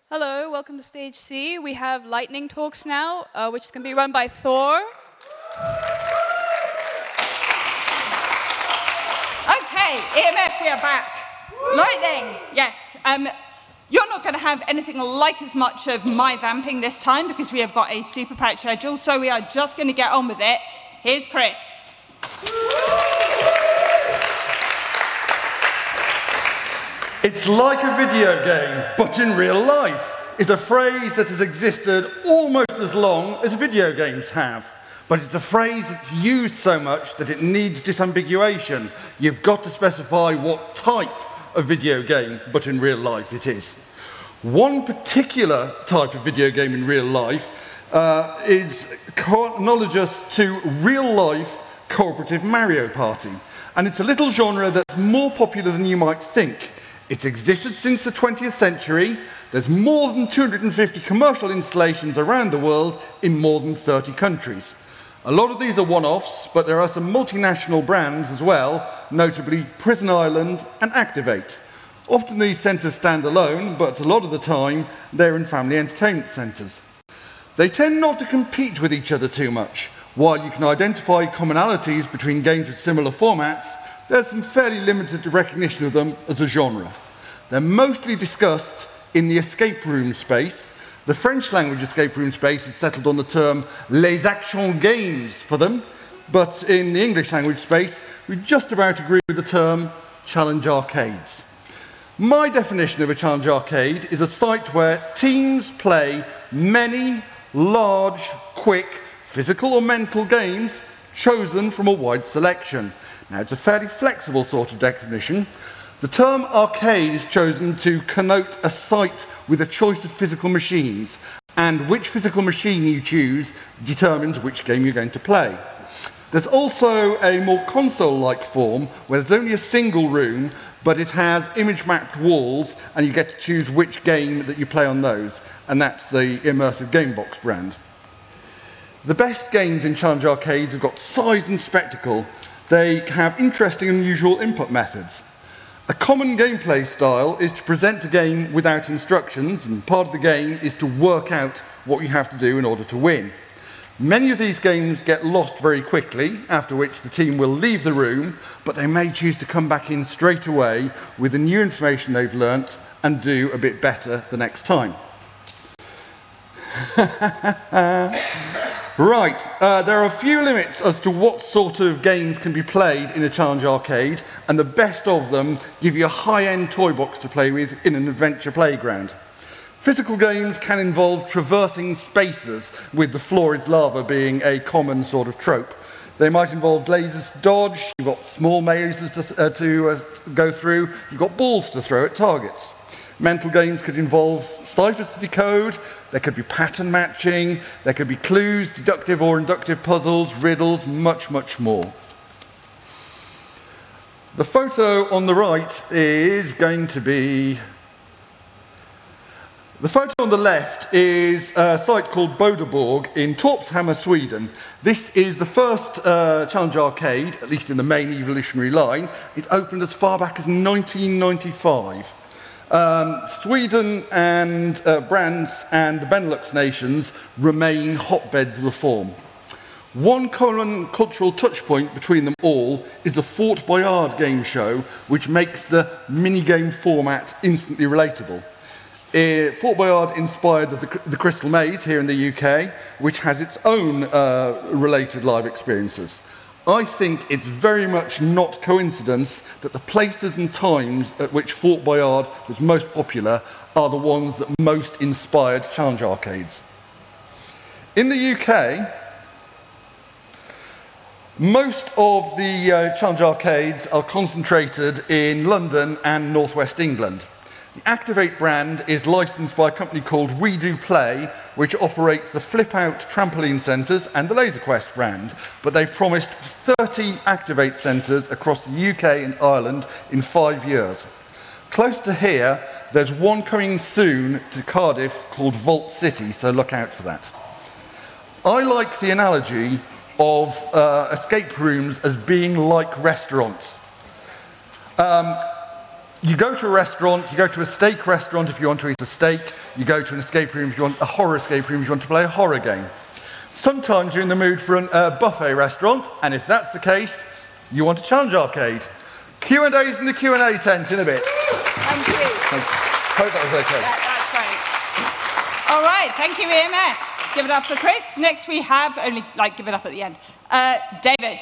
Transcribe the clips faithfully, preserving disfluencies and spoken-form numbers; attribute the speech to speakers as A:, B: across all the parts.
A: Hello, welcome to Stage C. We have lightning talks now, uh, which is going to be run by Thor.
B: Okay, E M F, we are back. Lightning, yes. Um, you're not going to have anything like as much of my vamping this time because we have got a super packed schedule, so we are just going to get on with it. Here's Chris.
C: It's like a video game, but in real life, is a phrase that has existed almost as long as video games have. But it's a phrase that's used so much that it needs disambiguation. You've got to specify what type of video game, but in real life it is. One particular type of video game in real life uh, is analogous to real-life cooperative Mario Party. And it's a little genre that's more popular than you might think. It's existed since the twentieth century. There's more than two hundred fifty commercial installations around the world in more than thirty countries. A lot of these are one-offs, but there are some multinational brands as well, notably Prison Island and Activate. Often these centres stand alone, but a lot of the time they're in family entertainment centres. They tend not to compete with each other too much. While you can identify commonalities between games with similar formats, there's some fairly limited recognition of them as a genre. They're mostly discussed in the escape room space. The French language escape room space is settled on the term les action games for them, but in the English language space, we just about agree with the term challenge arcades. My definition of a challenge arcade is a site where teams play many large, quick, physical or mental games chosen from a wide selection. Now, it's a fairly flexible sort of definition. The term arcade is chosen to connote a site with a choice of physical machines, and which physical machine you choose determines which game you're going to play. There's also a more console-like form where there's only a single room, but it has image-mapped walls, and you get to choose which game that you play on those, and that's the Immersive Gamebox brand. The best games in challenge arcades have got size and spectacle. They have interesting and unusual input methods. A common gameplay style is to present a game without instructions, and part of the game is to work out what you have to do in order to win. Many of these games get lost very quickly, after which the team will leave the room, but they may choose to come back in straight away with the new information they've learnt and do a bit better the next time. Right, uh, there are a few limits as to what sort of games can be played in a challenge arcade, and the best of them give you a high-end toy box to play with in an adventure playground. Physical games can involve traversing spaces, with the floor is lava being a common sort of trope. They might involve lasers to dodge, you've got small mazes to, uh, to uh, go through, you've got balls to throw at targets. Mental games could involve ciphers to decode, there could be pattern matching, there could be clues, deductive or inductive puzzles, riddles, much, much more. The photo on the right is going to be... The photo on the left is a site called Bodeborg in Torpshammar, Sweden. This is the first uh, challenge arcade, at least in the main evolutionary line. It opened as far back as nineteen ninety-five. Um, Sweden and uh, France and the Benelux nations remain hotbeds of reform. One common cultural touchpoint between them all is the Fort Boyard game show, which makes the minigame format instantly relatable. Uh, Fort Boyard inspired the, the Crystal Maze here in the U K, which has its own uh, related live experiences. I think it's very much not coincidence that the places and times at which Fort Boyard was most popular are the ones that most inspired challenge arcades. In the U K, most of the uh, challenge arcades are concentrated in London and northwest England. The Activate brand is licensed by a company called We Do Play, which operates the Flip Out trampoline centres and the Laser Quest brand, but they've promised thirty Activate centres across the U K and Ireland in five years. Close to here, there's one coming soon to Cardiff called Vault City, so look out for that. I like the analogy of uh, escape rooms as being like restaurants. Um, You go to a restaurant, you go to a steak restaurant if you want to eat a steak, you go to an escape room if you want a horror escape room if you want to play a horror game. Sometimes you're in the mood for a uh, buffet restaurant, and if that's the case, you want a challenge arcade. Q and A's in the Q and A tent in a bit.
B: Thank you.
C: I hope that was okay.
B: That, that's great. All right, thank you, E M F. Give it up for Chris. Next we have, only like give it up at the end, uh, David.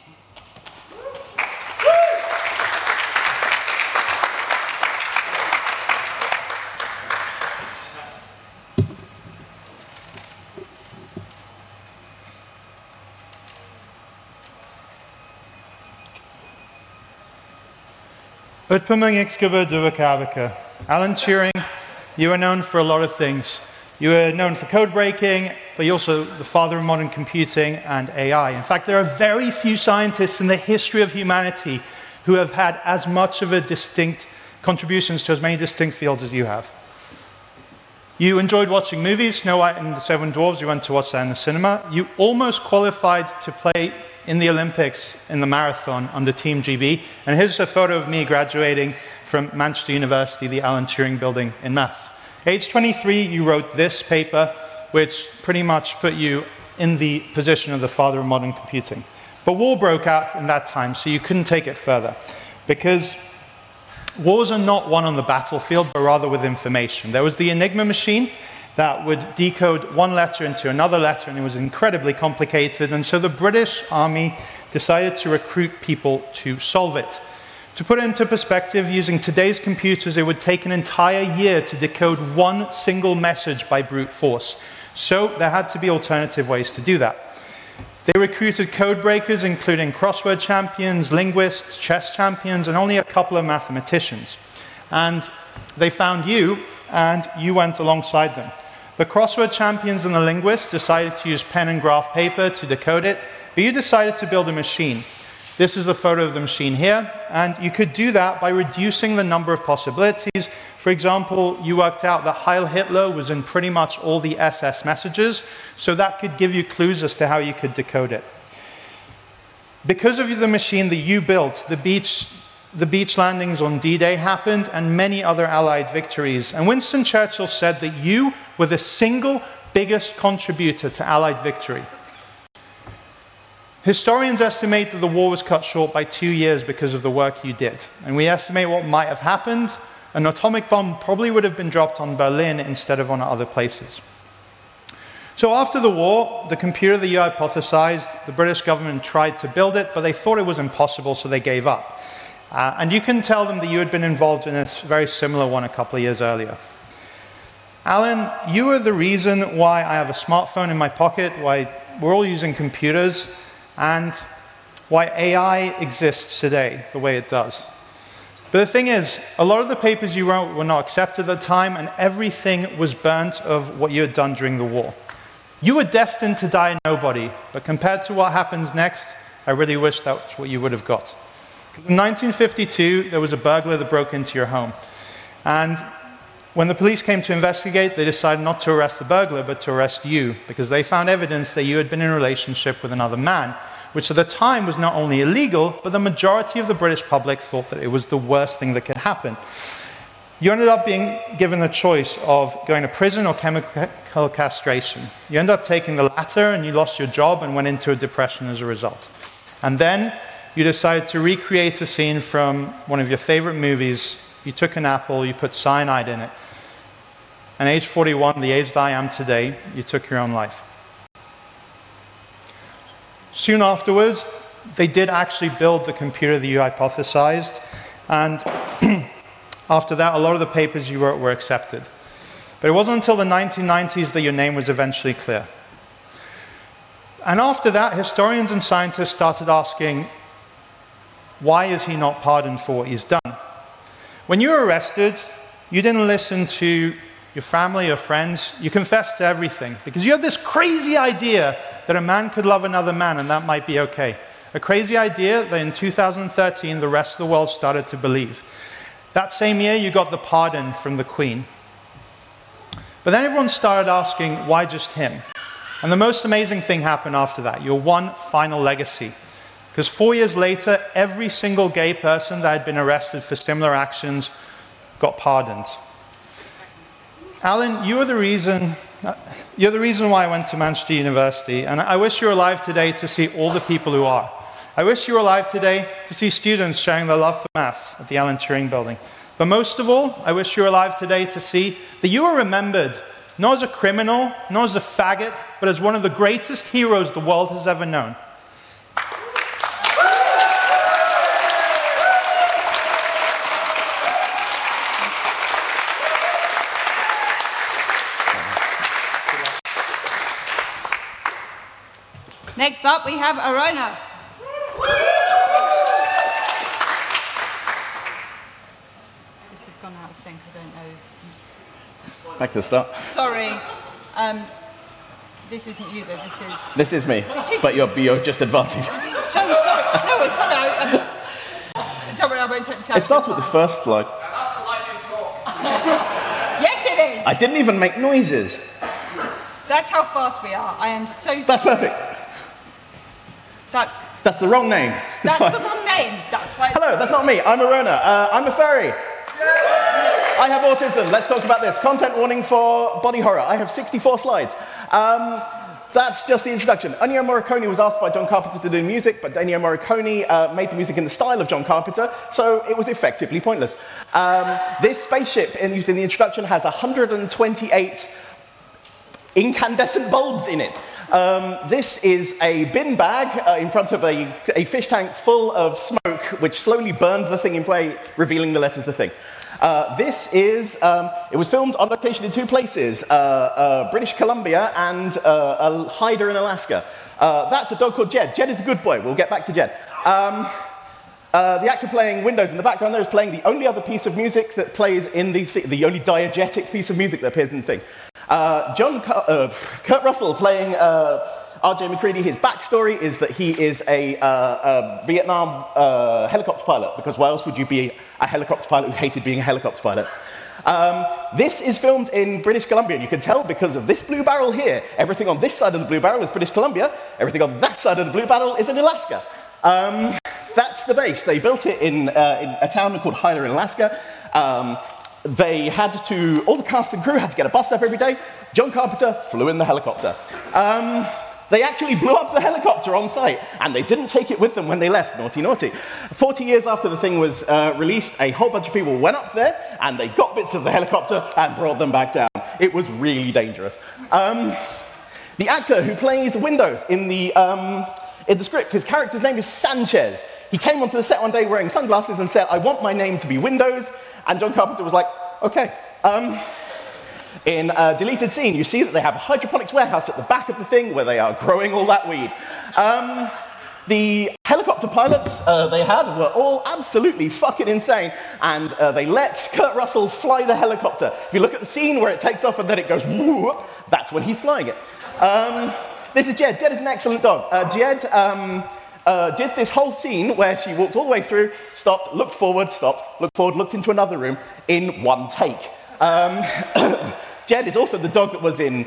D: Alan Turing, you are known for a lot of things. You are known for code breaking, but you're also the father of modern computing and A I. In fact, there are very few scientists in the history of humanity who have had as much of a distinct contributions to as many distinct fields as you have. You enjoyed watching movies, Snow White and the Seven Dwarfs. You went to watch that in the cinema. You almost qualified to play in the Olympics in the marathon under Team G B. And here's a photo of me graduating from Manchester University, the Alan Turing Building in maths. Age twenty-three, you wrote this paper, which pretty much put you in the position of the father of modern computing. But war broke out in that time, so you couldn't take it further. Because wars are not won on the battlefield, but rather with information. There was the Enigma machine that would decode one letter into another letter, and it was incredibly complicated. And so the British Army decided to recruit people to solve it. To put it into perspective, using today's computers, it would take an entire year to decode one single message by brute force. So there had to be alternative ways to do that. They recruited code breakers, including crossword champions, linguists, chess champions, and only a couple of mathematicians. And they found you, and you went alongside them. The crossword champions and the linguists decided to use pen and graph paper to decode it, but you decided to build a machine. This is a photo of the machine here, and you could do that by reducing the number of possibilities. For example, you worked out that Heil Hitler was in pretty much all the S S messages, so that could give you clues as to how you could decode it. Because of the machine that you built, the beach, the beach landings on D Day happened, and many other Allied victories. And Winston Churchill said that you were the single biggest contributor to Allied victory. Historians estimate that the war was cut short by two years because of the work you did. And we estimate what might have happened. An atomic bomb probably would have been dropped on Berlin instead of on other places. So after the war, the computer that you hypothesized, the British government tried to build it, but they thought it was impossible, so they gave up. Uh, and you can tell them that you had been involved in a very similar one a couple of years earlier. Alan, you are the reason why I have a smartphone in my pocket, why we're all using computers, and why A I exists today the way it does. But the thing is, a lot of the papers you wrote were not accepted at the time, and everything was burnt of what you had done during the war. You were destined to die a nobody, but compared to what happens next, I really wish that's what you would have got. In nineteen fifty-two, there was a burglar that broke into your home. And when the police came to investigate, they decided not to arrest the burglar, but to arrest you, because they found evidence that you had been in a relationship with another man, which at the time was not only illegal, but the majority of the British public thought that it was the worst thing that could happen. You ended up being given the choice of going to prison or chemical castration. You ended up taking the latter, and you lost your job and went into a depression as a result. And then you decided to recreate a scene from one of your favorite movies. You took an apple, you put cyanide in it. And age forty-one, the age that I am today, you took your own life. Soon afterwards, they did actually build the computer that you hypothesized, and after that, a lot of the papers you wrote were accepted. But it wasn't until the nineteen nineties that your name was eventually clear. And after that, historians and scientists started asking, why is he not pardoned for what he's done? When you were arrested, you didn't listen to your family or friends. You confessed to everything, because you had this crazy idea that a man could love another man and that might be okay. A crazy idea that in two thousand thirteen, the rest of the world started to believe. That same year, you got the pardon from the Queen. But then everyone started asking, why just him? And the most amazing thing happened after that, your one final legacy. Because four years later, every single gay person that had been arrested for similar actions got pardoned. Alan, you are the reason, you're the reason why I went to Manchester University, and I wish you were alive today to see all the people who are. I wish you were alive today to see students sharing their love for maths at the Alan Turing Building. But most of all, I wish you were alive today to see that you are remembered, not as a criminal, not as a faggot, but as one of the greatest heroes the world has ever known.
B: Next up, we have Arona. This has gone out of sync, I don't know.
E: Back to the start.
B: Sorry. Um, this isn't you, though. This is...
E: This is me,
B: This is
E: but you're, you're just advancing.
B: So sorry. No, sorry. I, um, don't worry, I won't take this out.
E: It starts with the first slide.
B: Yes, it is.
E: I didn't even make noises.
B: That's how fast we are. I am so sorry.
E: That's perfect.
B: That's,
E: That's the wrong name. It's
B: that's
E: fine.
B: the wrong name. That's right.
E: Hello, that's not me. I'm Arona. Uh, I'm a furry. I have autism. Let's talk about this. Content warning for body horror. I have sixty-four slides. Um, that's just the introduction. Ennio Morricone was asked by John Carpenter to do music, but Ennio Morricone uh, made the music in the style of John Carpenter, so it was effectively pointless. Um, this spaceship in, used in the introduction has one hundred twenty-eight incandescent bulbs in it. Um, this is a bin bag uh, in front of a, a fish tank full of smoke, which slowly burned the thing in play, revealing the letters the thing. Uh, this is, um, it was filmed on location in two places, uh, uh, British Columbia and uh, a hider in Alaska. Uh, that's a dog called Jed. Jed is a good boy. We'll get back to Jed. Um, uh, the actor playing Windows in the background there is playing the only other piece of music that plays in the, th the only diegetic piece of music that appears in the thing. Uh, John, uh, Kurt Russell playing uh, R J McCready. His backstory is that he is a, uh, a Vietnam uh, helicopter pilot, because why else would you be a helicopter pilot who hated being a helicopter pilot? Um, this is filmed in British Columbia, and you can tell because of this blue barrel here. Everything on this side of the blue barrel is British Columbia. Everything on that side of the blue barrel is in Alaska. Um, that's the base. They built it in, uh, in a town called Hyder in Alaska. Um, They had to, all the cast and crew had to get a bus up every day. John Carpenter flew in the helicopter. Um, they actually blew up the helicopter on site, and they didn't take it with them when they left. Naughty, naughty. forty years after the thing was uh, released, a whole bunch of people went up there, and they got bits of the helicopter and brought them back down. It was really dangerous. Um, the actor who plays Windows in the, um, in the script, his character's name is Sanchez. He came onto the set one day wearing sunglasses and said, "I want my name to be Windows." And John Carpenter was like, okay. Um, in a deleted scene, you see that they have a hydroponics warehouse at the back of the thing where they are growing all that weed. Um, the helicopter pilots uh, they had were all absolutely fucking insane, and uh, they let Kurt Russell fly the helicopter. If you look at the scene where it takes off and then it goes woo, that's when he's flying it. Um, this is Jed. Jed is an excellent dog. Uh, Jed um, Uh, did this whole scene where she walked all the way through, stopped, looked forward, stopped, looked forward, looked into another room in one take. Um, Jed is also the dog that was in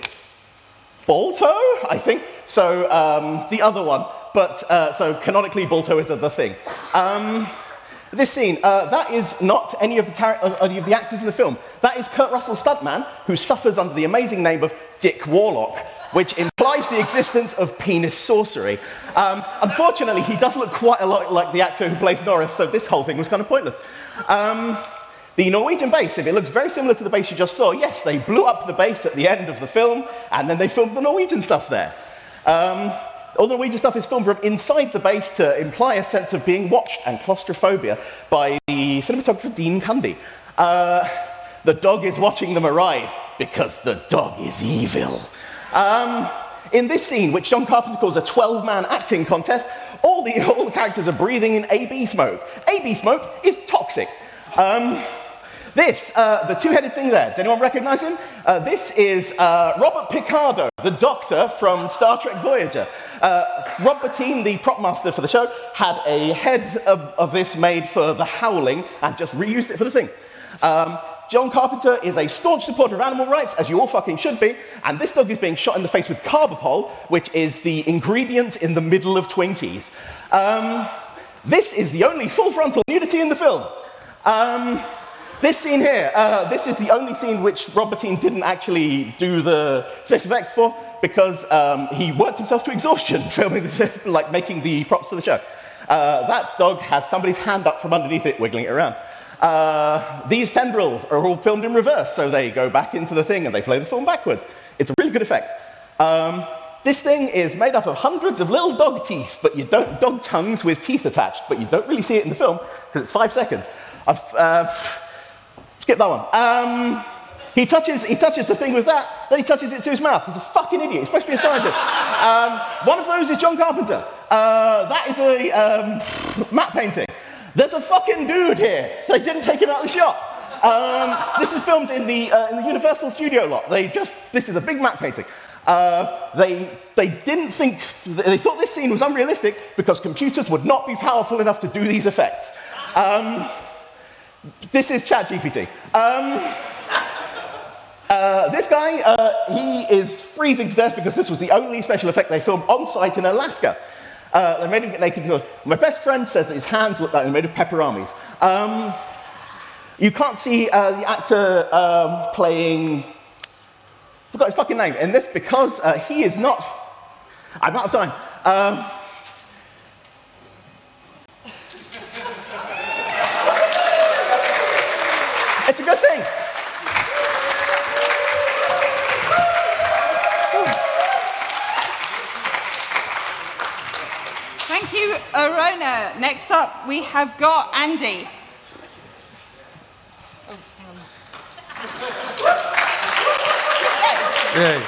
E: Balto, I think, so um, the other one, but uh, so canonically Balto is the thing. Um, this scene, uh, that is not any of, the uh, any of the actors in the film. That is Kurt Russell's stuntman, who suffers under the amazing name of Dick Warlock, which implies the existence of penis sorcery. Um, unfortunately, he does look quite a lot like the actor who plays Norris, so this whole thing was kind of pointless. Um, the Norwegian base, if it looks very similar to the base you just saw, yes, they blew up the base at the end of the film, and then they filmed the Norwegian stuff there. Um, all the Norwegian stuff is filmed from inside the base to imply a sense of being watched and claustrophobia by the cinematographer Dean Cundy. Uh, the dog is watching them arrive because the dog is evil. Um, in this scene, which John Carpenter calls a twelve-man acting contest, all the, all the characters are breathing in A B smoke. A B smoke is toxic. Um, this, uh, the two-headed thing there, does anyone recognize him? Uh, this is uh, Robert Picardo, the Doctor from Star Trek Voyager. Uh, Rob Bottin, the prop master for the show, had a head of, of this made for The Howling and just reused it for the thing. Um, John Carpenter is a staunch supporter of animal rights, as you all fucking should be, and this dog is being shot in the face with carbapol, which is the ingredient in the middle of Twinkies. Um, this is the only full frontal nudity in the film. Um, this scene here, uh, this is the only scene which Rob Bottin didn't actually do the special effects for, because um, he worked himself to exhaustion filming, the, like making the props for the show. Uh, that dog has somebody's hand up from underneath it, wiggling it around. Uh, these tendrils are all filmed in reverse, so they go back into the thing and they play the film backwards. It's a really good effect. Um, this thing is made up of hundreds of little dog teeth, but you don't, dog tongues with teeth attached, but you don't really see it in the film because it's five seconds. I've, uh, skip that one. Um, he touches, he touches the thing with that, then he touches it to his mouth. He's a fucking idiot. He's supposed to be a scientist. Um, one of those is John Carpenter. Uh, that is a um, matte painting. There's a fucking dude here. They didn't take him out of the shot. Um, this is filmed in the, uh, in the Universal Studio lot. They just, this is a big matte painting. Uh, they, they didn't think, they thought this scene was unrealistic because computers would not be powerful enough to do these effects. Um, this is ChatGPT. Um, uh, this guy, uh, he is freezing to death because this was the only special effect they filmed on site in Alaska. Uh, they made him get naked. My best friend says that his hands look like they're made of pepperonis. Um, you can't see uh, the actor um, playing, forgot his fucking name, in this because uh, he is not, I'm out of time. Um, it's a good thing.
B: Thank you, Arona. Next up, we have got Andy.
F: Yeah.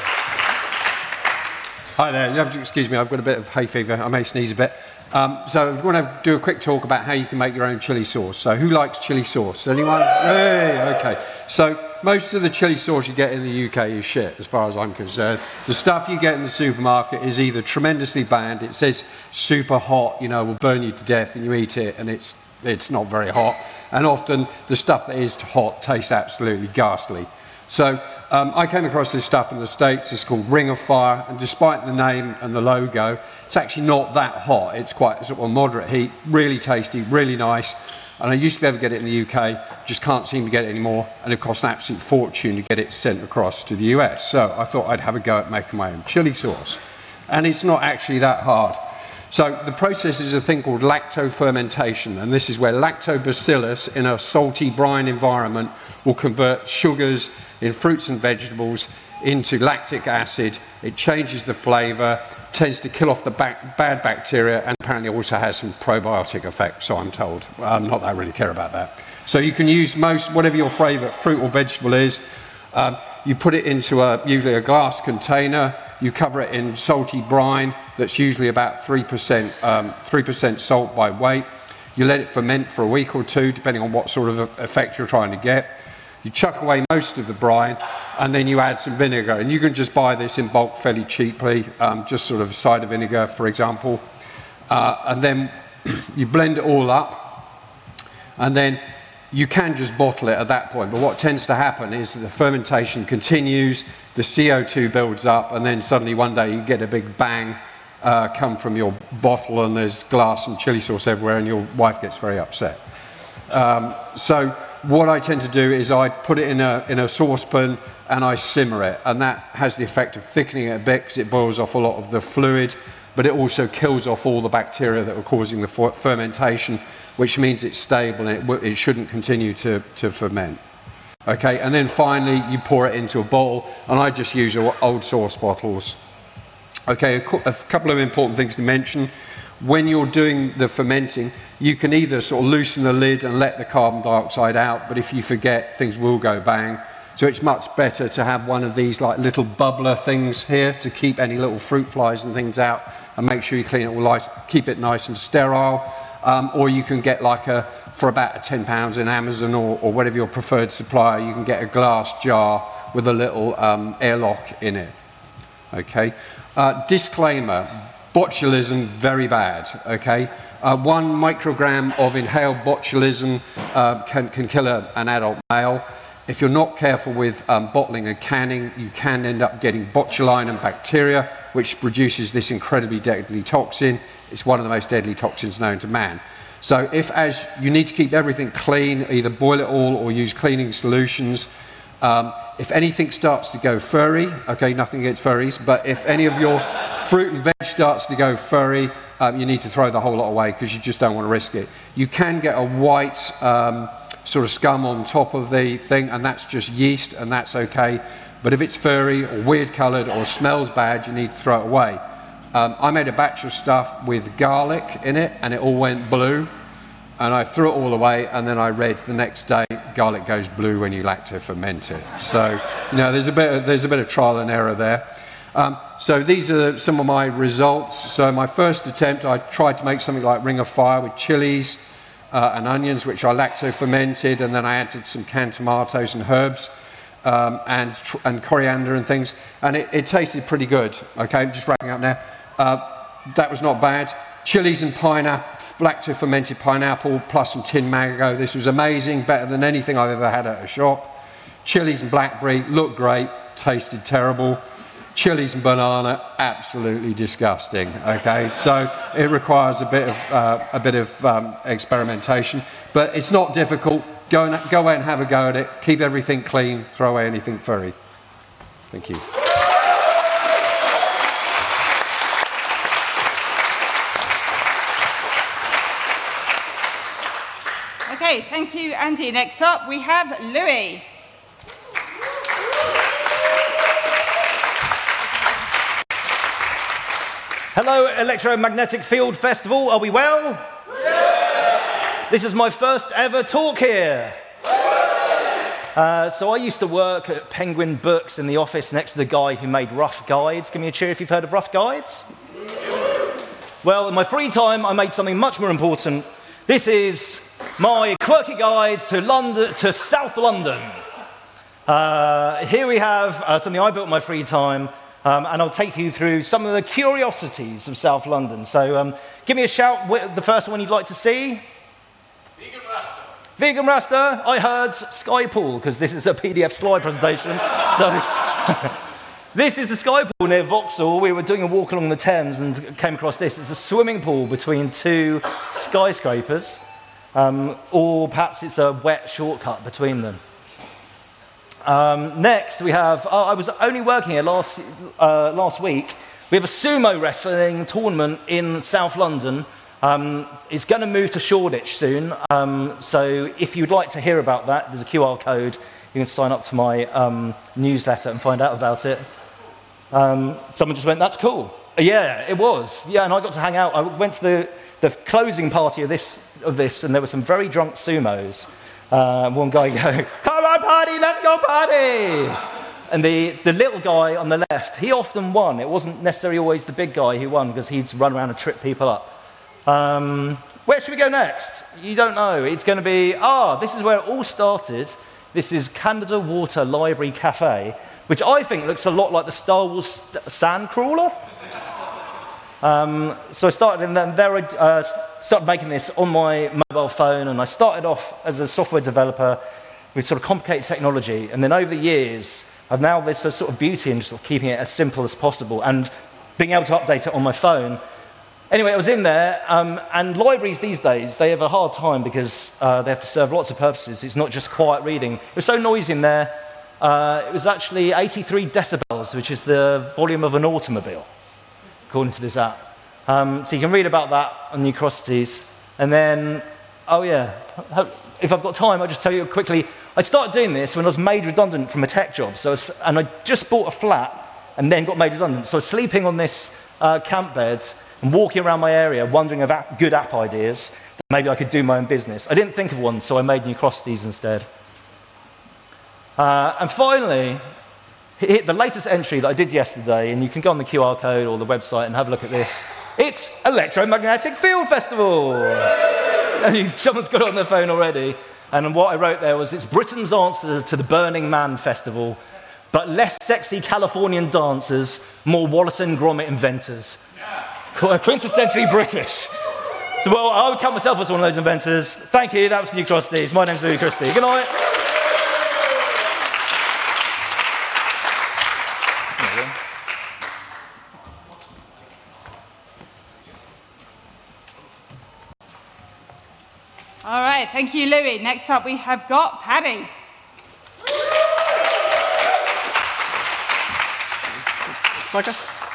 F: Hi there. You have to excuse me, I've got a bit of hay fever. I may sneeze a bit. Um, so I'm going to do a quick talk about how you can make your own chili sauce. So who likes chili sauce? Anyone? Hey, okay. So most of the chili sauce you get in the U K is shit, as far as I'm concerned. The stuff you get in the supermarket is either tremendously bland, it says super hot, you know, will burn you to death, and you eat it, and it's, it's not very hot. And often the stuff that is hot tastes absolutely ghastly. So um, I came across this stuff in the States. It's called Ring of Fire, and despite the name and the logo, it's actually not that hot. It's quite sort of moderate heat, really tasty, really nice. And I used to be able to get it in the U K, just can't seem to get it anymore, and it costs an absolute fortune to get it sent across to the U S. So I thought I'd have a go at making my own chili sauce. And it's not actually that hard. So the process is a thing called lactofermentation, and this is where lactobacillus in a salty brine environment will convert sugars in fruits and vegetables into lactic acid. It changes the flavour, tends to kill off the bac bad bacteria, and apparently also has some probiotic effects, so I'm told. Um, not that I really care about that. So you can use most, whatever your favourite fruit or vegetable is, um, you put it into a, usually a glass container, you cover it in salty brine that's usually about three percent, um, three percent salt by weight. You let it ferment for a week or two, depending on what sort of effect you're trying to get. You chuck away most of the brine, and then you add some vinegar. And you can just buy this in bulk fairly cheaply, um, just sort of cider vinegar, for example. Uh, and then you blend it all up, and then you can just bottle it at that point. But what tends to happen is that the fermentation continues, the C O two builds up, and then suddenly one day you get a big bang uh, come from your bottle, and there's glass and chili sauce everywhere, and your wife gets very upset. Um, so what I tend to do is I put it in a, in a saucepan and I simmer it, and that has the effect of thickening it a bit because it boils off a lot of the fluid, but it also kills off all the bacteria that are causing the fermentation, which means it's stable and it, it shouldn't continue to, to ferment. Okay, and then finally you pour it into a bowl, and I just use old sauce bottles. Okay, a, a couple of important things to mention. When you're doing the fermenting, you can either sort of loosen the lid and let the carbon dioxide out, but if you forget, things will go bang. So it's much better to have one of these like little bubbler things here to keep any little fruit flies and things out, and make sure you clean it all nice, keep it nice and sterile. Um, or you can get like a, for about ten pounds in Amazon or, or whatever your preferred supplier, you can get a glass jar with a little um, airlock in it. Okay. Uh, disclaimer. Botulism, very bad, okay? Uh, one microgram of inhaled botulism uh, can, can kill a, an adult male. If you're not careful with um, bottling and canning, you can end up getting botulinum bacteria, which produces this incredibly deadly toxin. It's one of the most deadly toxins known to man. So if, as you need to keep everything clean, either boil it all or use cleaning solutions. Um, if anything starts to go furry, okay, nothing against furries, but if any of your fruit and veg starts to go furry, um, you need to throw the whole lot away because you just don't want to risk it. You can get a white um, sort of scum on top of the thing, and that's just yeast, and that's okay. But if it's furry or weird coloured or smells bad, you need to throw it away. Um, I made a batch of stuff with garlic in it, and it all went blue. And I threw it all away, and then I read the next day, garlic goes blue when you lacto-ferment it. So, you know, there's a bit of, there's a bit of trial and error there. Um, so these are some of my results. So my first attempt, I tried to make something like Ring of Fire with chilies uh, and onions, which I lacto-fermented, and then I added some canned tomatoes and herbs. Um, and, tr and coriander and things, and it, it tasted pretty good. Okay, I'm just wrapping up now. Uh, that was not bad. Chilies and pineapple, lacto-fermented pineapple, plus some tin mango. This was amazing, better than anything I've ever had at a shop. Chilies and blackberry, looked great, tasted terrible. Chilies and banana, absolutely disgusting. Okay, so it requires a bit of uh, a bit of um, experimentation, but it's not difficult. Go, and, go away and have a go at it. Keep everything clean. Throw away anything furry. Thank you.
B: Okay, thank you, Andy. Next up, we have Louis.
G: Hello, Electromagnetic Field Festival. Are we well? This is my first ever talk here. Uh, so I used to work at Penguin Books in the office next to the guy who made Rough Guides. Give me a cheer if you've heard of Rough Guides. Well, in my free time, I made something much more important. This is my quirky guide to London, to South London. Uh, here we have uh, something I built in my free time, um, and I'll take you through some of the curiosities of South London. So um, give me a shout, the first one you'd like to see.
H: Vegan Rasta.
G: Vegan Rasta, I heard Skypool, because this is a P D F slide presentation. So this is the Skypool near Vauxhall. We were doing a walk along the Thames and came across this. It's a swimming pool between two skyscrapers, um, or perhaps it's a wet shortcut between them. Um, next, we have, oh, I was only working here last, uh, last week. We have a sumo wrestling tournament in South London. Um, it's going to move to Shoreditch soon, um, so if you'd like to hear about that, there's a Q R code. You can sign up to my um, newsletter and find out about it. Um, someone just went, that's cool. Yeah, it was. Yeah, and I got to hang out. I went to the, the closing party of this, of this, and there were some very drunk sumos. Uh, one guy go, come on party, let's go party! And the, the little guy on the left, he often won. It wasn't necessarily always the big guy who won, because he'd run around and trip people up. Um, where should we go next? You don't know. It's going to be, ah, this is where it all started. This is Canada Water Library Cafe, which I think looks a lot like the Star Wars Sandcrawler. Um, so I started, and then there I uh, started making this on my mobile phone, and I started off as a software developer with sort of complicated technology, and then over the years, I've now this sort of beauty in just sort of keeping it as simple as possible and being able to update it on my phone. Anyway, I was in there, um, and libraries these days, they have a hard time because uh, they have to serve lots of purposes. It's not just quiet reading. It was so noisy in there, uh, it was actually eighty-three decibels, which is the volume of an automobile, according to this app. Um, so you can read about that on Necrosities. And then, oh yeah, if I've got time, I'll just tell you quickly. I started doing this when I was made redundant from a tech job. So I was, and I just bought a flat and then got made redundant. So I was sleeping on this uh, camp bed and walking around my area wondering of app, good app ideas that maybe I could do my own business. I didn't think of one, so I made Necrosities instead. Uh, and finally, hit the latest entry that I did yesterday, and you can go on the Q R code or the website and have a look at this. It's Electromagnetic Field Festival! And someone's got it on their phone already. And what I wrote there was, it's Britain's answer to the Burning Man Festival, but less sexy Californian dancers, more Wallace and Gromit inventors. Quintessentially British. So, well, I would count myself as one of those inventors. Thank you, that was Necrosities. My name's Louis Christie. Good night.
B: Okay, thank you, Louis. Next up, we have got Paddy.
I: Micah?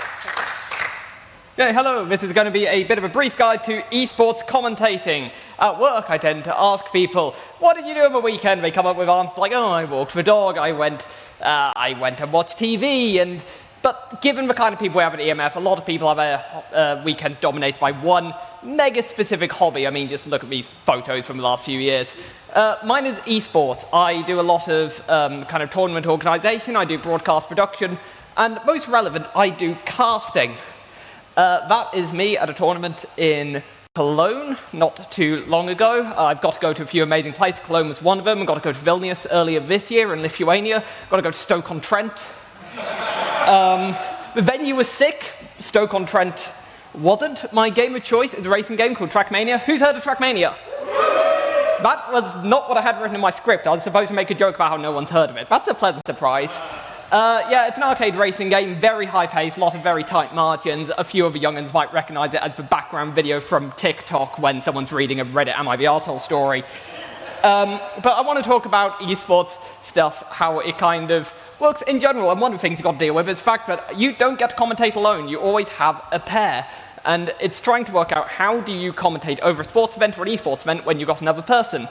I: Yeah, hello. This is going to be a bit of a brief guide to esports commentating. At work, I tend to ask people, what did you do over the weekend? They come up with answers like, oh, I walked the dog, I went, uh, I went and watched T V, and but given the kind of people we have at E M F, a lot of people have their uh, weekends dominated by one mega-specific hobby. I mean, just look at these photos from the last few years. Uh, mine is esports. I do a lot of um, kind of tournament organisation, I do broadcast production, and most relevant, I do casting. Uh, that is me at a tournament in Cologne not too long ago. Uh, I've got to go to a few amazing places. Cologne was one of them. I've got to go to Vilnius earlier this year in Lithuania. I've got to go to Stoke-on-Trent. Um, the venue was sick. Stoke-on-Trent wasn't. My game of choice is a racing game called Trackmania. Who's heard of Trackmania? That was not what I had written in my script. I was supposed to make a joke about how no one's heard of it. That's a pleasant surprise. Uh, yeah, it's an arcade racing game, very high pace, a lot of very tight margins. A few of the young'uns might recognize it as the background video from TikTok when someone's reading a Reddit Am I the Arsehole story. Um, but I want to talk about esports stuff, how it kind of works in general. And one of the things you've got to deal with is the fact that you don't get to commentate alone. You always have a pair. And it's trying to work out how do you commentate over a sports event or an esports event when you've got another person.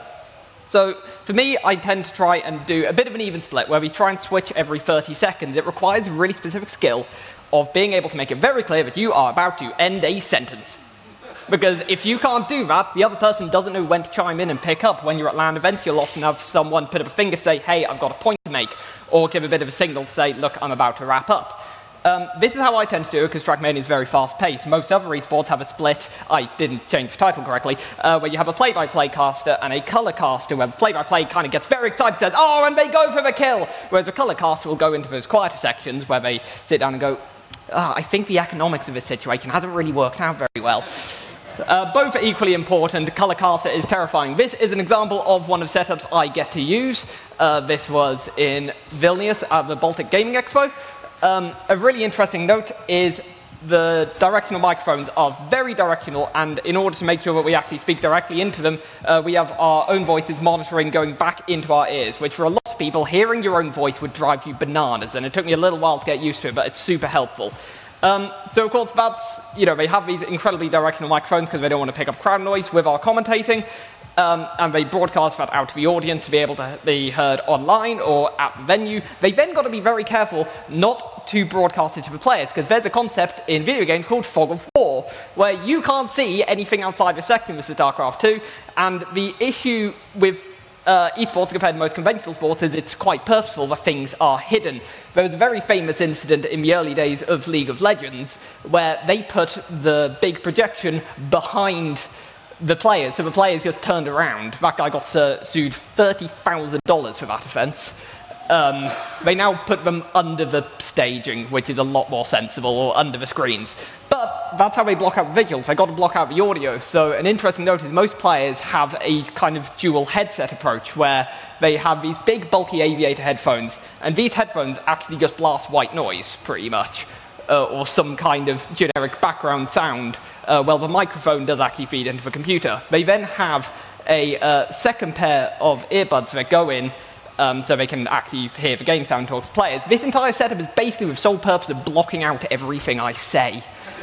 I: So for me, I tend to try and do a bit of an even split where we try and switch every thirty seconds. It requires a really specific skill of being able to make it very clear that you are about to end a sentence. Because if you can't do that, the other person doesn't know when to chime in and pick up. When you're at LAN events, you'll often have someone put up a finger, say, hey, I've got a point to make, or give a bit of a signal, say, look, I'm about to wrap up. Um, this is how I tend to do it, because Trackmania is very fast-paced. Most other esports have a split, I didn't change the title correctly, uh, where you have a play-by-play caster and a color caster, where the play-by-play kind of gets very excited, says, oh, and they go for the kill! Whereas a color caster will go into those quieter sections, where they sit down and go, oh, I think the economics of this situation hasn't really worked out very well. Uh, both are equally important. Color caster is terrifying. This is an example of one of the setups I get to use. Uh, this was in Vilnius at the Baltic Gaming Expo. Um, a really interesting note is the directional microphones are very directional, and in order to make sure that we actually speak directly into them, uh, we have our own voices monitoring going back into our ears, which for a lot of people, hearing your own voice would drive you bananas, and it took me a little while to get used to it, but it's super helpful. Um, so of course that's, you know, they have these incredibly directional microphones because they don't want to pick up crowd noise with our commentating. Um, and they broadcast that out to the audience to be able to be heard online or at the venue. They then got to be very careful not to broadcast it to the players, because there's a concept in video games called fog of war, where you can't see anything outside the section. This is StarCraft two, and the issue with uh, esports compared to most conventional sports is it's quite purposeful that things are hidden. There was a very famous incident in the early days of League of Legends where they put the big projection behind the players, so the players just turned around. That guy got uh, sued thirty thousand dollars for that offense. Um, they now put them under the staging, which is a lot more sensible, or under the screens. But that's how they block out visuals. They got to block out the audio. So an interesting note is most players have a kind of dual headset approach, where they have these big, bulky aviator headphones, and these headphones actually just blast white noise, pretty much, uh, or some kind of generic background sound. Uh, well, the microphone does actually feed into the computer. They then have a uh, second pair of earbuds that go in, um, so they can actually hear the game sound talk to players. This entire setup is basically with the sole purpose of blocking out everything I say.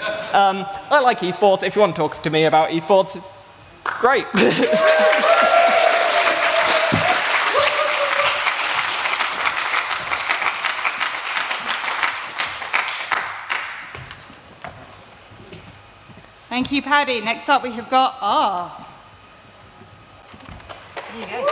I: Um, I like esports. If you want to talk to me about esports, great.
B: Thank you, Paddy. Next up, we have got R. There you go.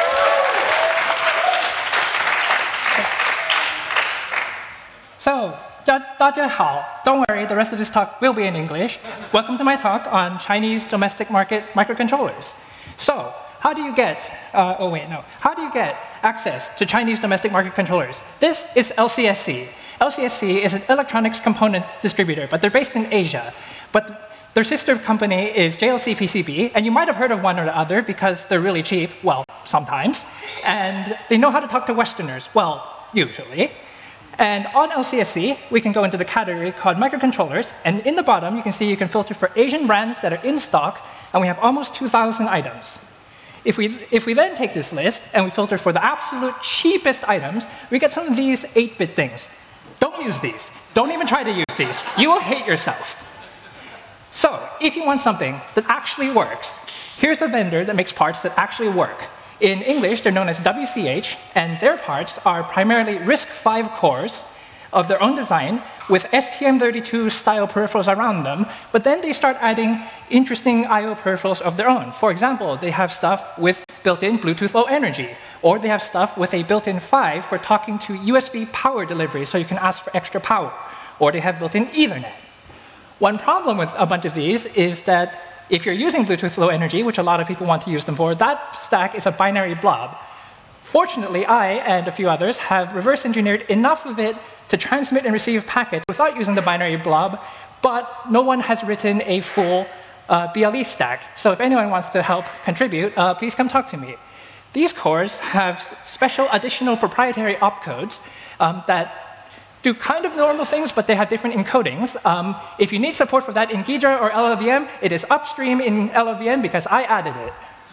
J: So, 大家好, don't worry, the rest of this talk will be in English. Welcome to my talk on Chinese domestic market microcontrollers. So, how do you get, uh, oh wait, no, how do you get access to Chinese domestic market controllers? This is L C S C. L C S C is an electronics component distributor, but they're based in Asia. But their sister company is J L C P C B, and you might have heard of one or the other because they're really cheap, well, sometimes, and they know how to talk to Westerners, well, usually. And on L C S C, we can go into the category called microcontrollers, and in the bottom, you can see you can filter for Asian brands that are in stock, and we have almost two thousand items. If we, if we then take this list and we filter for the absolute cheapest items, we get some of these eight bit things. Don't use these. Don't even try to use these. You will hate yourself. So if you want something that actually works, here's a vendor that makes parts that actually work. In English, they're known as W C H, and their parts are primarily RISC five cores of their own design with S T M thirty-two style peripherals around them, but then they start adding interesting I O peripherals of their own. For example, they have stuff with built-in Bluetooth Low Energy, or they have stuff with a built-in five for talking to U S B power delivery, so you can ask for extra power, or they have built-in Ethernet. One problem with a bunch of these is that if you're using Bluetooth Low Energy, which a lot of people want to use them for, that stack is a binary blob. Fortunately, I and a few others have reverse engineered enough of it to transmit and receive packets without using the binary blob, but no one has written a full uh, B L E stack. So if anyone wants to help contribute, uh, please come talk to me. These cores have special additional proprietary opcodes um, that do kind of normal things, but they have different encodings. Um, if you need support for that in Ghidra or L L V M, it is upstream in L L V M because I added it.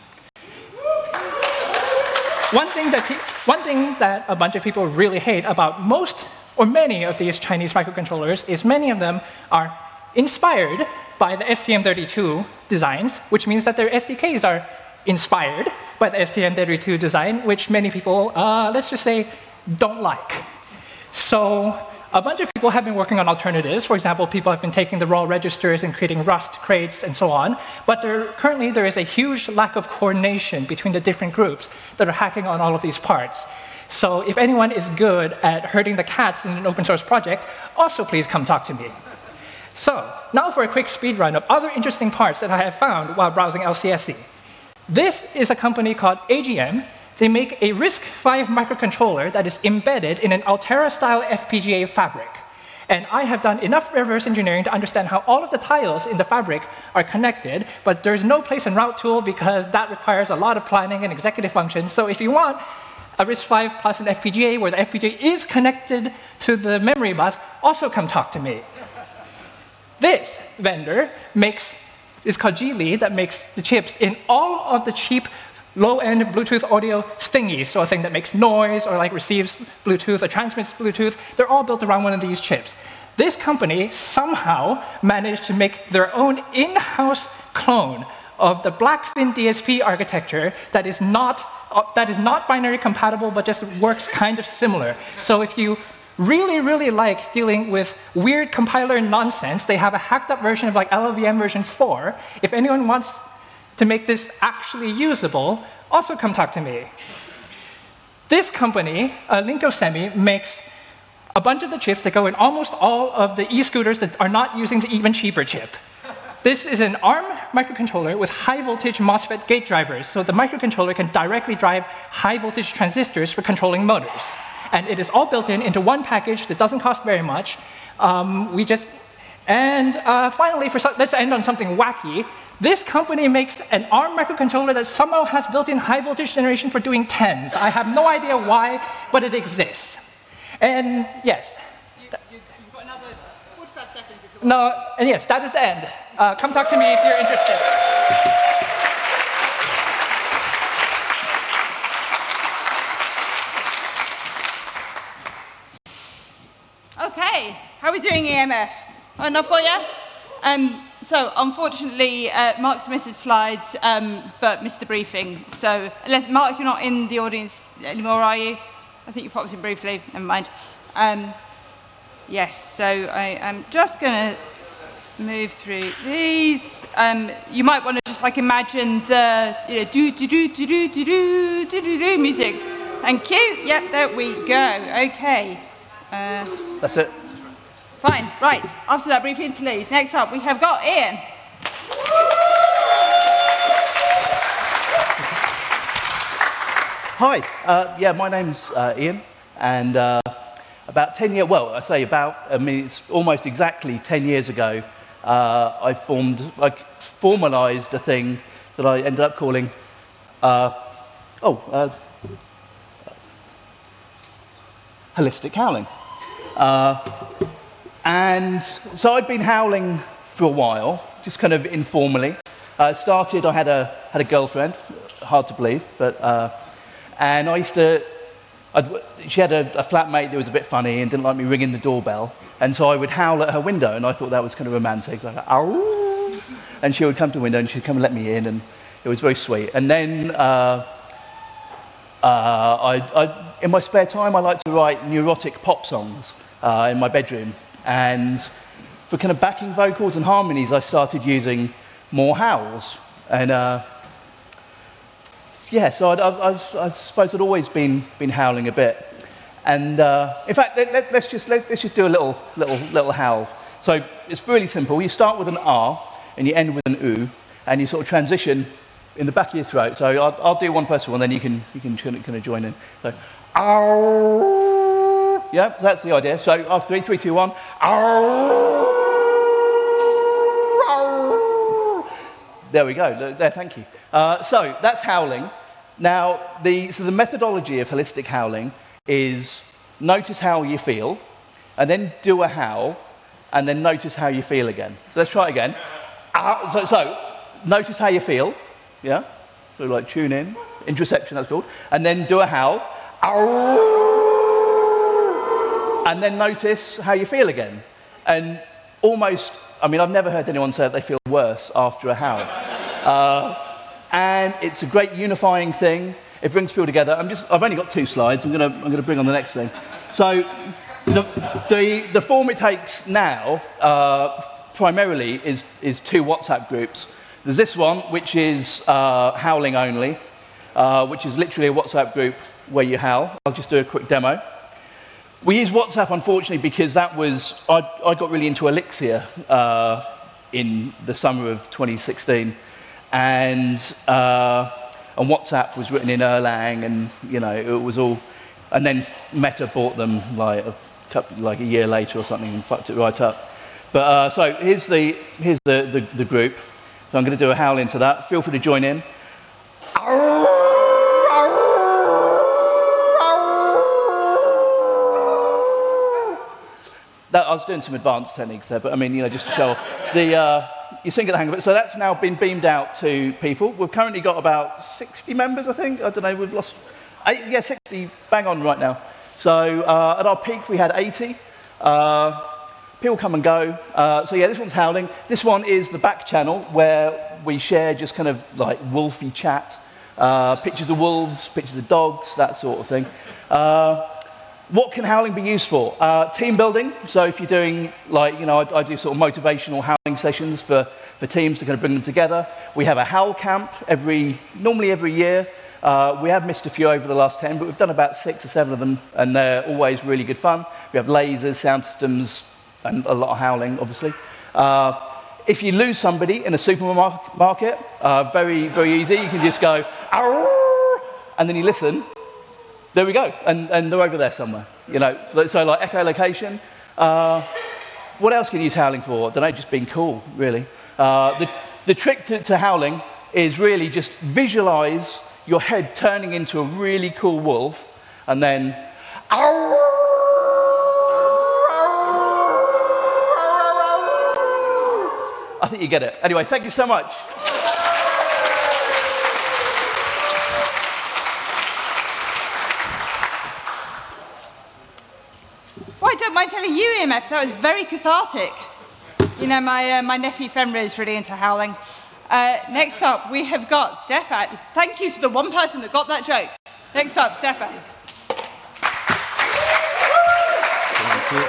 J: One thing, that one thing that a bunch of people really hate about most or many of these Chinese microcontrollers is many of them are inspired by the S T M thirty-two designs, which means that their S D Ks are inspired by the S T M thirty-two design, which many people, uh, let's just say, don't like. So a bunch of people have been working on alternatives. For example, people have been taking the raw registers and creating Rust crates and so on. But there, currently, there is a huge lack of coordination between the different groups that are hacking on all of these parts. So if anyone is good at herding the cats in an open source project, also please come talk to me. So now for a quick speed run of other interesting parts that I have found while browsing L C S C. This is a company called A G M. They make a RISC five microcontroller that is embedded in an Altera-style F P G A fabric. And I have done enough reverse engineering to understand how all of the tiles in the fabric are connected, but there's no place in Route Tool because that requires a lot of planning and executive functions. So if you want a RISC five plus an F P G A where the F P G A is connected to the memory bus, also come talk to me. This vendor makes, is called Geely, that makes the chips in all of the cheap low-end Bluetooth audio thingies, so a thing that makes noise or like receives Bluetooth or transmits Bluetooth. They're all built around one of these chips. This company somehow managed to make their own in-house clone of the Blackfin D S P architecture that is not uh, that is not binary compatible, but just works kind of similar. So if you really, really like dealing with weird compiler nonsense, they have a hacked-up version of like L L V M version four. If anyone wants to make this actually usable, also come talk to me. This company, uh, Linkosemi, makes a bunch of the chips that go in almost all of the e-scooters that are not using the even cheaper chip. This is an ARM microcontroller with high-voltage MOSFET gate drivers, so the microcontroller can directly drive high-voltage transistors for controlling motors. And it is all built in into one package that doesn't cost very much. Um, we just, and uh, finally, for so let's end on something wacky. This company makes an ARM microcontroller that somehow has built-in high-voltage generation for doing tens. I have no idea why, but it exists. And yes.
B: You, you, you've got another forty-five seconds if you want.
J: No, and yes, that is the end. Uh, come talk to me if you're interested.
B: Okay, how are we doing, E M F? Oh, enough for you? Um, so, unfortunately, uh, Mark submitted slides, um, but missed the briefing. So, unless, Mark, you're not in the audience anymore, are you? I think you popped in briefly. Never mind. Um, yes, so I am just going to move through these. Um, you might want to just like imagine the you know, do do do do do do do do do do music. Thank you. Yep, there we go. Okay. Uh,
G: That's it.
B: Fine, right, after that brief interlude, next up we have got Ian.
E: Hi, uh, yeah, my name's uh, Ian, and uh, about ten years, well, I say about, I mean, it's almost exactly ten years ago, uh, I formed, I formalized a thing that I ended up calling, uh, oh, uh, holistic howling. Uh, And so I'd been howling for a while, just kind of informally. Uh, started, I had a, had a girlfriend hard to believe. But uh, and I used to. I'd, she had a, a flatmate that was a bit funny and didn't like me ringing the doorbell, and so I would howl at her window, and I thought that was kind of romantic. Like, ow! And she would come to the window and she'd come and let me in, and it was very sweet. And then uh, uh, I, I, in my spare time, I like to write neurotic pop songs uh, in my bedroom, and for kind of backing vocals and harmonies, I started using more howls. And uh, yeah, so I'd, I, I, I suppose I'd always been been howling a bit. And uh, in fact, let, let, let's just let, let's just do a little little little howl. So it's really simple. You start with an R and you end with an U, and you sort of transition in the back of your throat. So I'll, I'll do one first of all, and then you can you can kind of join in. So, ow. Yeah, so that's the idea. So after three, three, two, one. Ow. There we go. There, thank you. Uh, so that's howling. Now, the, so the methodology of holistic howling is notice how you feel, and then do a howl, and then notice how you feel again. So let's try it again. Uh, so, so notice how you feel, yeah? So like tune in, interoception that's called, and then do a howl. And then notice how you feel again. And almost, I mean, I've never heard anyone say that they feel worse after a howl. Uh, and it's a great unifying thing. It brings people together. I'm just, I've only got two slides. I'm going to I'm going to bring on the next thing. So the, the, the form it takes now uh, primarily is, is two WhatsApp groups. There's this one, which is uh, howling only, uh, which is literally a WhatsApp group where you howl. I'll just do a quick demo. We use WhatsApp, unfortunately, because that was, I, I got really into Elixir uh, in the summer of twenty sixteen. And, uh, and WhatsApp was written in Erlang, and, you know, it was all, and then Meta bought them like a, couple, like a year later or something and fucked it right up. But, uh, so here's the, here's the, the, the group. So I'm going to do a howl into that. Feel free to join in. That, I was doing some advanced techniques there, but I mean, you know, just to show off. The, uh, you seem to get the hang of it. So that's now been beamed out to people. We've currently got about sixty members, I think. I don't know, we've lost, eight, yeah, sixty, bang on right now. So uh, at our peak, we had eighty. Uh, people come and go. Uh, so yeah, this one's howling. This one is the back channel where we share just kind of like wolfy chat. Uh, pictures of wolves, pictures of dogs, that sort of thing. Uh, What can howling be used for? Uh, team building. So if you're doing, like, you know, I, I do sort of motivational howling sessions for, for teams to kind of bring them together. We have a howl camp every, normally every year. Uh, we have missed a few over the last ten, but we've done about six or seven of them, and they're always really good fun. We have lasers, sound systems, and a lot of howling, obviously. Uh, if you lose somebody in a supermarket, uh, very, very easy. You can just go, "Arr!" and then you listen. There we go, and, and they're over there somewhere. You know, so like echolocation. Uh, what else can you use howling for? I don't know, just being cool, really. Uh, the, the trick to, to howling is really just visualize your head turning into a really cool wolf, and then, I think you get it. Anyway, thank you so much.
B: Well, I don't mind telling you, E M F, that was very cathartic. You know, my, uh, my nephew Fenrir is really into howling. Uh, next up, we have got Stefan. Thank you to the one person that got that joke. Next up, Stefan.
K: Thank you.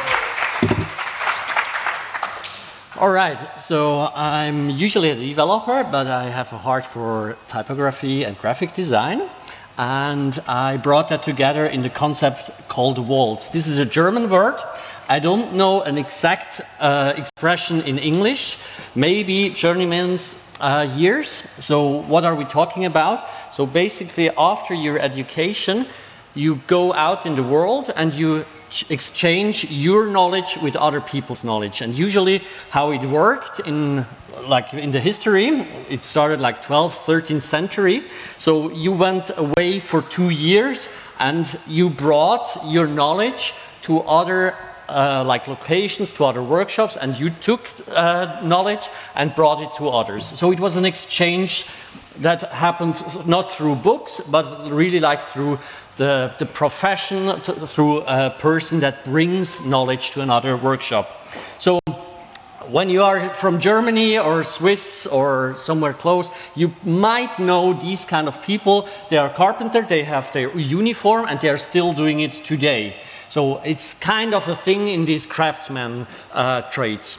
K: All right, so I'm usually a developer, but I have a heart for typography and graphic design. And I brought that together in the concept called waltz. This is a German word. I don't know an exact uh, expression in English, maybe journeyman's uh, years. So what are we talking about? So basically, after your education, you go out in the world and you exchange your knowledge with other people's knowledge. And usually how it worked in like in the history, it started like twelfth, thirteenth century. So you went away for two years and you brought your knowledge to other uh, like locations, to other workshops, and you took uh, knowledge and brought it to others. So it was an exchange that happens not through books, but really like through the, the profession, to, through a person that brings knowledge to another workshop. So when you are from Germany or Swiss or somewhere close, you might know these kind of people. They are carpenter, they have their uniform, and they are still doing it today. So it's kind of a thing in these craftsman uh, trades.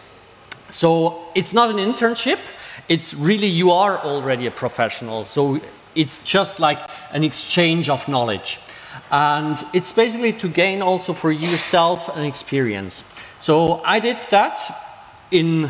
K: So it's not an internship, it's really you are already a professional. So it's just like an exchange of knowledge. And it's basically to gain also for yourself an experience. So I did that in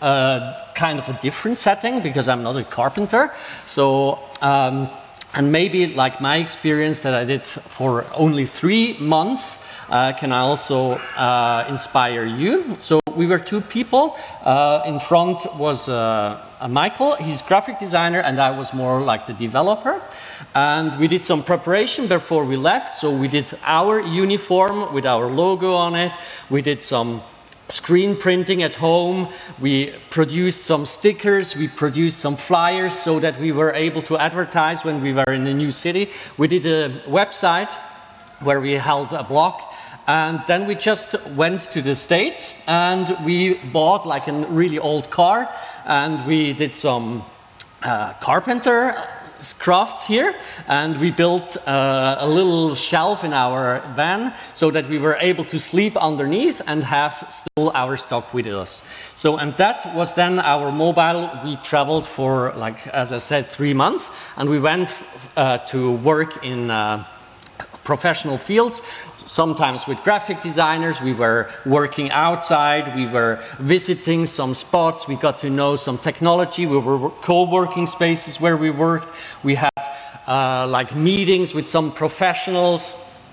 K: a kind of a different setting because I'm not a carpenter. So, um, and maybe like my experience that I did for only three months uh, can also uh, inspire you. So we were two people. Uh, in front was uh, Michael, he's graphic designer, and I was more like the developer. And we did some preparation before we left. So we did our uniform with our logo on it. We did some screen printing at home. We produced some stickers. We produced some flyers so that we were able to advertise when we were in a new city. We did a website where we held a blog. And then we just went to the States and we bought like a really old car and we did some uh, carpenter crafts here, and we built uh, a little shelf in our van so that we were able to sleep underneath and have still our stock with us. So, and that was then our mobile. We traveled for, like, as I said, three months, and we went uh, to work in uh, professional fields. Sometimes with graphic designers, we were working outside, we were visiting some spots, we got to know some technology, we were co-working spaces where we worked, we had uh, like meetings with some professionals,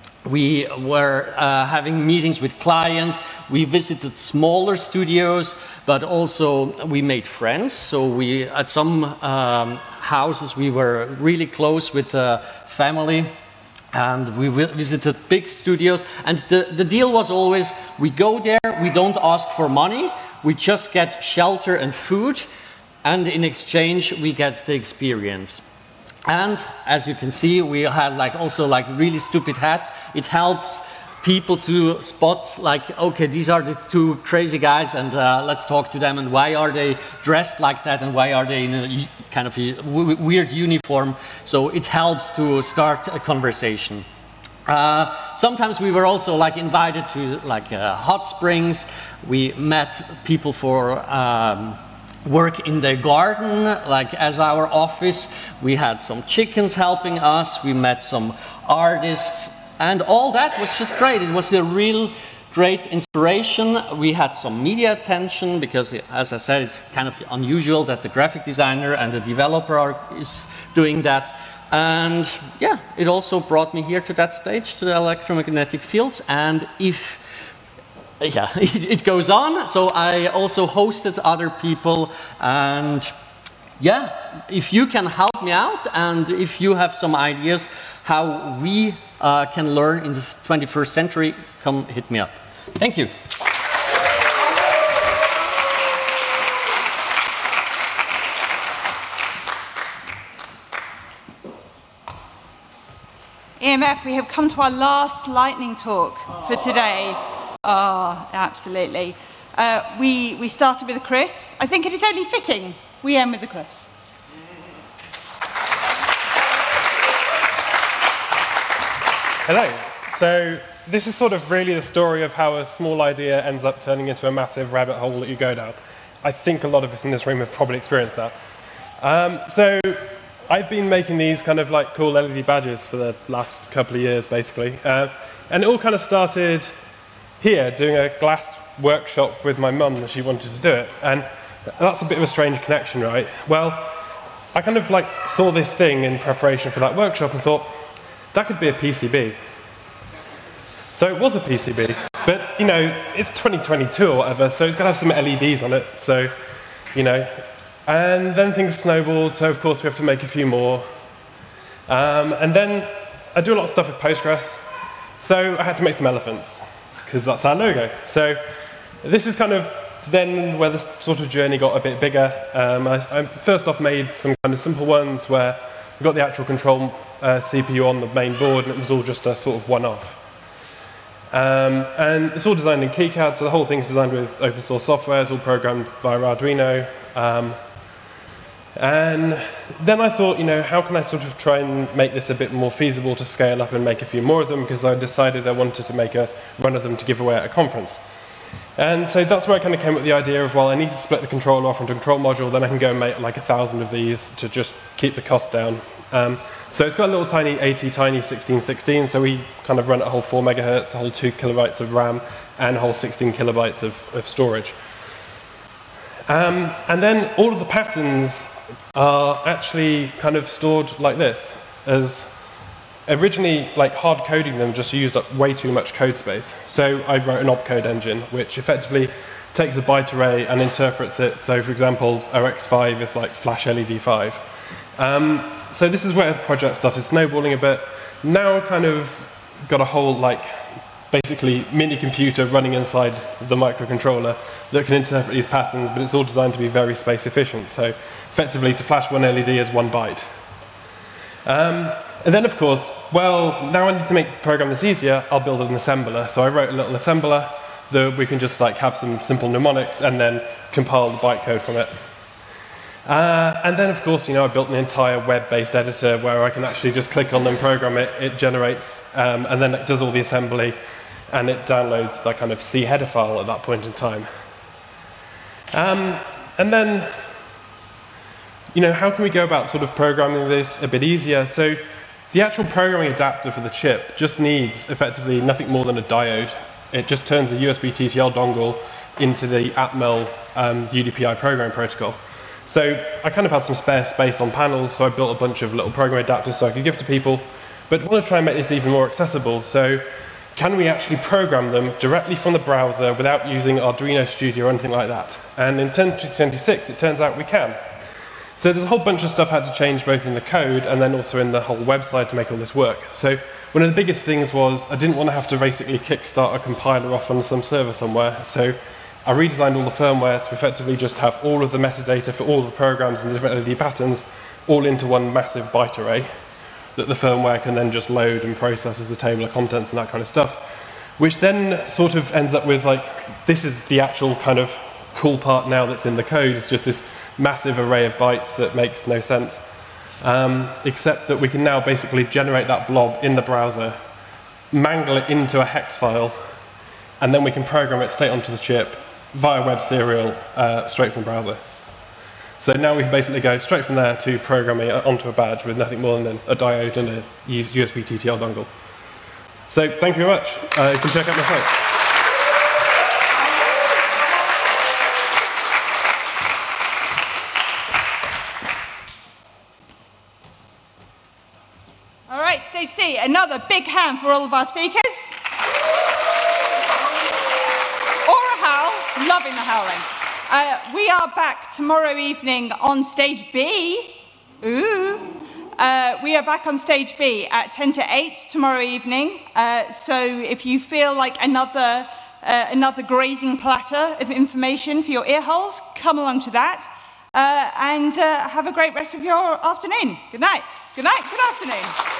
K: we were uh, having meetings with clients, we visited smaller studios, but also we made friends. So we, at some um, houses, we were really close with the family. And we visited big studios, and the, the deal was always, we go there, we don't ask for money, we just get shelter and food, and in exchange we get the experience. And as you can see, we had like also like really stupid hats. It helps people to spot like, okay, these are the two crazy guys, and uh, let's talk to them, and why are they dressed like that, and why are they in a kind of a w weird uniform. So it helps to start a conversation. Uh, sometimes we were also like invited to like uh, hot springs. We met people for um, work in their garden, like as our office. We had some chickens helping us. We met some artists. And all that was just great. It was a real great inspiration. We had some media attention because, as I said, it's kind of unusual that the graphic designer and the developer are, is doing that. And yeah, it also brought me here to that stage, to the electromagnetic fields. And if, yeah, it, it goes on. So I also hosted other people, and yeah, if you can help me out, and if you have some ideas how we uh, can learn in the twenty-first century, come hit me up. Thank you.
B: E M F, we have come to our last lightning talk for today. Oh, absolutely. Uh, we, we started with a Chris. I think it is only fitting we end with a Chris.
L: Hello. So this is sort of really the story of how a small idea ends up turning into a massive rabbit hole that you go down. I think a lot of us in this room have probably experienced that. Um, so I've been making these kind of like cool L E D badges for the last couple of years, basically. Uh, and it all kind of started here, doing a glass workshop with my mum, and she wanted to do it. And that's a bit of a strange connection, right? Well, I kind of like saw this thing in preparation for that workshop and thought, that could be a P C B. So it was a P C B, but you know, it's twenty twenty-two or whatever, so it's got to have some L E Ds on it, so, you know. And then things snowballed, so of course we have to make a few more. Um, and then I do a lot of stuff with Postgres, so I had to make some elephants, because that's our logo. So this is kind of then where the sort of journey got a bit bigger, um, I, I first off made some kind of simple ones where we got the actual control uh, C P U on the main board, and it was all just a sort of one-off. Um, and it's all designed in KiCad, so the whole thing's designed with open source software. It's all programmed via Arduino. Um, and then I thought, you know, how can I sort of try and make this a bit more feasible to scale up and make a few more of them, because I decided I wanted to make a run of them to give away at a conference. And so that's where I kind of came up with the idea of, well, I need to split the controller off into a control module, then I can go and make like a thousand of these to just keep the cost down. Um, so it's got a little tiny eighty, tiny sixteen sixteen, so we kind of run at a whole four megahertz, a whole two kilobytes of RAM, and a whole sixteen kilobytes of, of storage. Um, and then all of the patterns are actually kind of stored like this, as originally, like, hard coding them just used up way too much code space. So I wrote an opcode engine, which effectively takes a byte array and interprets it. So, for example, O X five is like flash L E D five. Um, so this is where the project started snowballing a bit. Now I've kind of got a whole, like, basically mini computer running inside the microcontroller that can interpret these patterns, but it's all designed to be very space efficient. So effectively, to flash one L E D is one byte. Um, and then, of course, well, now I need to make the program this easier, I'll build an assembler. So I wrote a little assembler that we can just like have some simple mnemonics and then compile the bytecode from it. Uh, and then, of course, you know, I built an entire web-based editor where I can actually just click on and program it, it generates, um, and then it does all the assembly, and it downloads that kind of C header file at that point in time. Um, and then, you know, how can we go about sort of programming this a bit easier? So the actual programming adapter for the chip just needs effectively nothing more than a diode. It just turns a U S B T T L dongle into the Atmel um, U D P I programming protocol. So I kind of had some spare space on panels, so I built a bunch of little programming adapters so I could give to people. But I want to try and make this even more accessible. So can we actually program them directly from the browser without using Arduino Studio or anything like that? And in twenty twenty-six, it turns out we can. So there's a whole bunch of stuff I had to change both in the code and then also in the whole website to make all this work. So one of the biggest things was I didn't want to have to basically kickstart a compiler off on some server somewhere. So I redesigned all the firmware to effectively just have all of the metadata for all the programs and the different L E D patterns all into one massive byte array that the firmware can then just load and process as a table of contents and that kind of stuff, which then sort of ends up with, like, this is the actual kind of cool part now that's in the code. It's just this massive array of bytes that makes no sense, um, except that we can now basically generate that blob in the browser, mangle it into a hex file, and then we can program it straight onto the chip via web serial, uh, straight from the browser. So now we can basically go straight from there to programming it onto a badge with nothing more than a diode and a U S B T T L dongle. So thank you very much. Uh, you can check out my site.
B: All right, stage C, another big hand for all of our speakers. Aura Howl, loving the howling. Uh, we are back tomorrow evening on stage B. Ooh. Uh, we are back on stage B at ten to eight tomorrow evening. Uh, so if you feel like another, uh, another grazing platter of information for your ear holes, come along to that. Uh, and uh, have a great rest of your afternoon. Good night. Good night. Good afternoon.